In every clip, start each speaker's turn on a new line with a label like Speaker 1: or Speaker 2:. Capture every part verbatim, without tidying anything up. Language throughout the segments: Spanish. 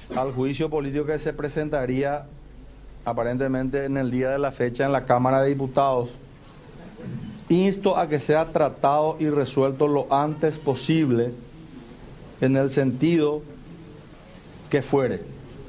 Speaker 1: al juicio político que se presentaría aparentemente en el día de la fecha en la Cámara de Diputados, insto a que sea tratado y resuelto lo antes posible en el sentido que fuere,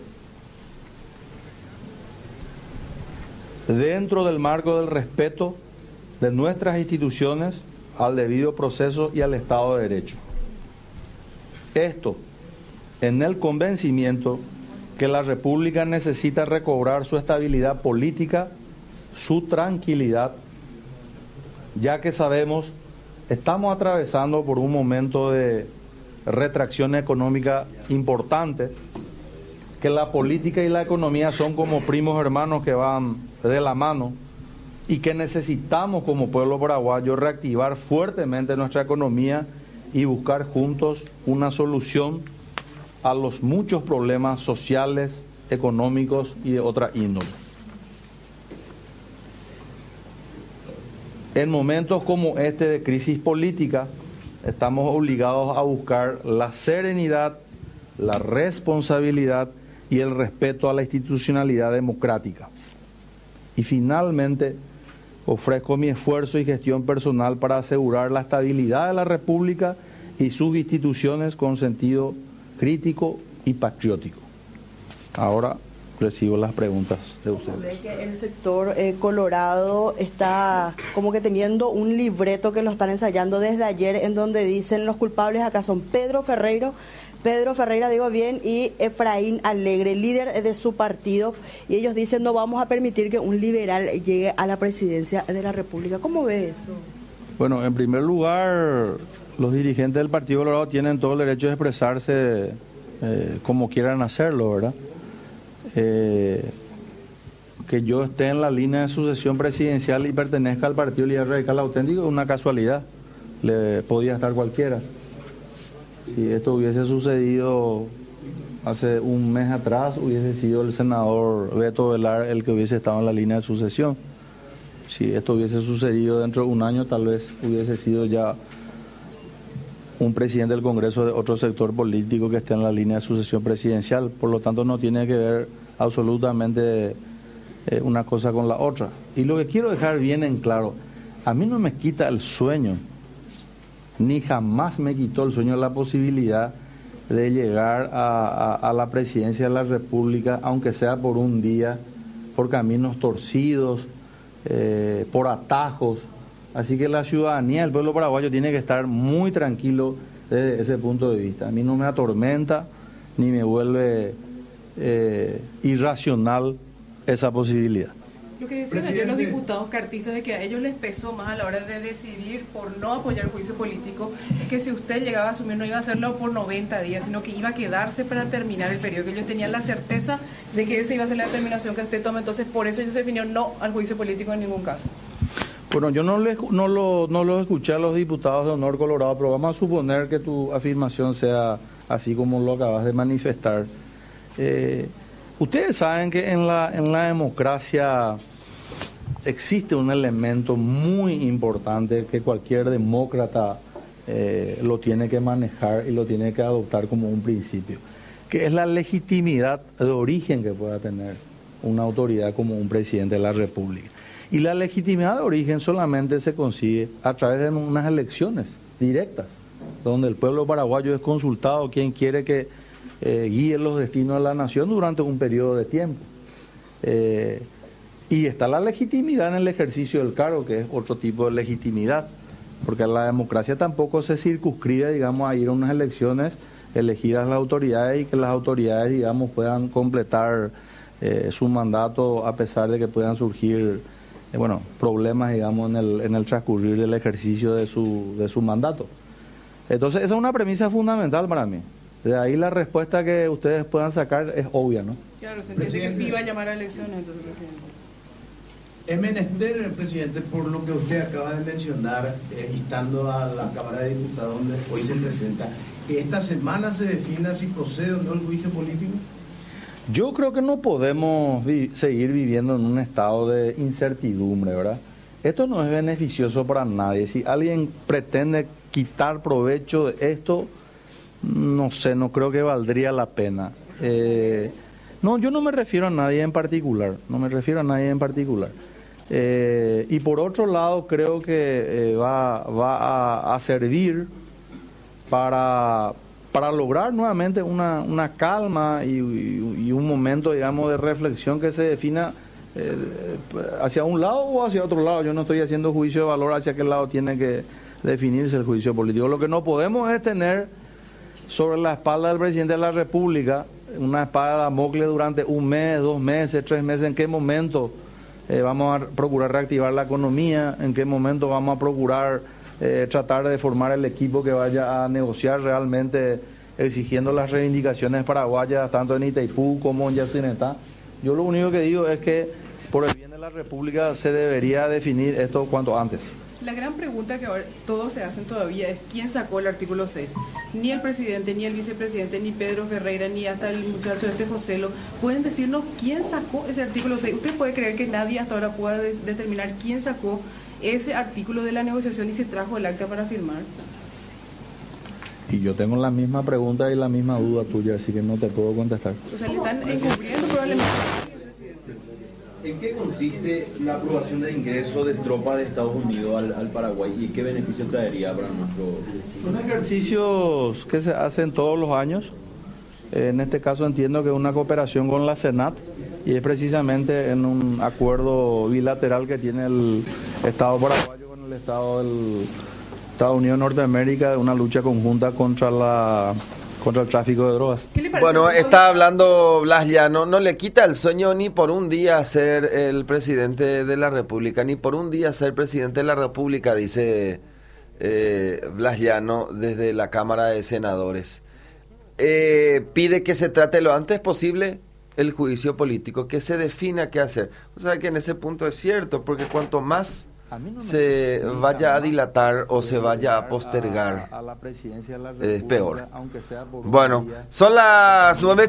Speaker 1: dentro del marco del respeto de nuestras instituciones al debido proceso y al Estado de Derecho. Esto en el convencimiento que la República necesita recobrar su estabilidad política, su tranquilidad, ya que sabemos, estamos atravesando por un momento de retracción económica importante, que la política y la economía son como primos hermanos que van de la mano y que necesitamos como pueblo paraguayo reactivar fuertemente nuestra economía y buscar juntos una solución a los muchos problemas sociales, económicos y de otra índole. En momentos como este de crisis política, estamos obligados a buscar la serenidad, la responsabilidad y el respeto a la institucionalidad democrática. Y finalmente, ofrezco mi esfuerzo y gestión personal para asegurar la estabilidad de la República y sus instituciones con sentido crítico y patriótico. Ahora recibo las preguntas de ustedes.
Speaker 2: Ve que el sector eh, Colorado está como que teniendo un libreto que lo están ensayando desde ayer, en donde dicen los culpables acá son Pedro Ferreiro, Pedro Ferreira, digo bien, y Efraín Alegre, líder de su partido, y ellos dicen no vamos a permitir que un liberal llegue a la presidencia de la República. ¿Cómo ve eso?
Speaker 1: Bueno, en primer lugar, los dirigentes del Partido Colorado tienen todo el derecho de expresarse eh, como quieran hacerlo, ¿verdad? Eh, que yo esté en la línea de sucesión presidencial y pertenezca al Partido Liberal Radical Auténtico es una casualidad, le podía estar cualquiera. Si esto hubiese sucedido hace un mes atrás, hubiese sido el senador Beto Velar el que hubiese estado en la línea de sucesión. Si esto hubiese sucedido dentro de un año, tal vez hubiese sido ya un presidente del Congreso de otro sector político que esté en la línea de sucesión presidencial. Por lo tanto, no tiene que ver absolutamente eh, una cosa con la otra. Y lo que quiero dejar bien en claro, a mí no me quita el sueño, ni jamás me quitó el sueño la posibilidad de llegar a, a, a la presidencia de la República, aunque sea por un día, por caminos torcidos, eh, por atajos. Así que la ciudadanía, el pueblo paraguayo tiene que estar muy tranquilo desde ese punto de vista. A mí no me atormenta ni me vuelve eh, irracional esa posibilidad.
Speaker 3: Lo que decían ayer los diputados cartistas de que a ellos les pesó más a la hora de decidir por no apoyar el juicio político, es que si usted llegaba a asumir no iba a hacerlo por noventa días, sino que iba a quedarse para terminar el periodo, que ellos tenían la certeza de que esa iba a ser la determinación que usted toma. Entonces por eso ellos se definió no al juicio político en ningún caso.
Speaker 1: Bueno, yo no, le, no, lo, no lo escuché a los diputados de Honor Colorado, pero vamos a suponer que tu afirmación sea así como lo acabas de manifestar. Eh, ustedes saben que en la, en la democracia existe un elemento muy importante que cualquier demócrata eh, lo tiene que manejar y lo tiene que adoptar como un principio, que es la legitimidad de origen que pueda tener una autoridad como un presidente de la República. Y la legitimidad de origen solamente se consigue a través de unas elecciones directas, donde el pueblo paraguayo es consultado quien quiere que eh, guíe los destinos de la nación durante un periodo de tiempo. Eh, y está la legitimidad en el ejercicio del cargo, que es otro tipo de legitimidad, porque la democracia tampoco se circunscribe, digamos, a ir a unas elecciones, elegir a las autoridades y que las autoridades, digamos, puedan completar eh, su mandato a pesar de que puedan surgir Eh, bueno, problemas, digamos, en el, en el transcurrir del ejercicio de su, de su mandato. Entonces, esa es una premisa fundamental para mí. De ahí la respuesta que ustedes puedan sacar es obvia, ¿no?
Speaker 3: Claro, se entiende que sí iba a llamar a elecciones, entonces, presidente.
Speaker 4: Es menester, presidente, por lo que usted acaba de mencionar, eh, instando a la Cámara de Diputados, donde hoy se presenta, que esta semana se defina si procede o no el juicio político.
Speaker 1: Yo creo que no podemos vi- seguir viviendo en un estado de incertidumbre, ¿verdad? Esto no es beneficioso para nadie. Si alguien pretende quitar provecho de esto, no sé, no creo que valdría la pena. Eh, no, yo no me refiero a nadie en particular, no me refiero a nadie en particular. Eh, y por otro lado, creo que eh, va, va a, a servir para, para lograr nuevamente una, una calma y, y, y un momento, digamos, de reflexión que se defina eh, hacia un lado o hacia otro lado. Yo no estoy haciendo juicio de valor hacia qué lado tiene que definirse el juicio político. Lo que no podemos es tener sobre la espalda del presidente de la República una espada de Damocles durante un mes, dos meses, tres meses. ¿En qué momento eh, vamos a procurar reactivar la economía? ¿En qué momento vamos a procurar eh, tratar de formar el equipo que vaya a negociar realmente exigiendo las reivindicaciones paraguayas tanto en Itaipú como en Yacinetá? Yo lo único que digo es que por el bien de la República se debería definir esto cuanto antes.
Speaker 3: La gran pregunta que ahora todos se hacen todavía es ¿quién sacó el artículo seis? Ni el presidente, ni el vicepresidente, ni Pedro Ferreira, ni hasta el muchacho este Joselo pueden decirnos quién sacó ese artículo seis. ¿Usted puede creer que nadie hasta ahora pueda de- determinar quién sacó ese artículo de la negociación y se trajo el acta para firmar?
Speaker 1: Y yo tengo la misma pregunta y la misma duda tuya, así que no te puedo contestar.
Speaker 3: O sea, le están encubriendo probablemente.
Speaker 5: ¿En qué consiste la aprobación de ingreso de tropas de Estados Unidos al, al Paraguay y qué beneficio traería para nuestro...
Speaker 1: Son ejercicios que se hacen todos los años. En este caso entiendo que es una cooperación con la Senat y es precisamente en un acuerdo bilateral que tiene el Estado paraguayo con el Estado del Estados Unidos de Norteamérica de una lucha conjunta contra la contra el tráfico de drogas.
Speaker 3: ¿Qué le parece?
Speaker 6: Bueno, está hablando Blas Llano, no le quita el sueño ni por un día ser el presidente de la República, ni por un día ser presidente de la República, dice eh, Blas Llano desde la Cámara de Senadores. Eh, pide que se trate lo antes posible el juicio político, que se defina qué hacer. O sea que en ese punto es cierto, porque cuanto más
Speaker 1: A mí no me
Speaker 6: se
Speaker 1: gusta
Speaker 6: vaya a
Speaker 1: más
Speaker 6: dilatar o se vaya a
Speaker 1: llegar
Speaker 6: postergar,
Speaker 1: a, a la presidencia de la
Speaker 6: es
Speaker 1: República,
Speaker 6: peor.
Speaker 1: aunque sea por un
Speaker 6: Bueno,
Speaker 1: día.
Speaker 6: son las nueve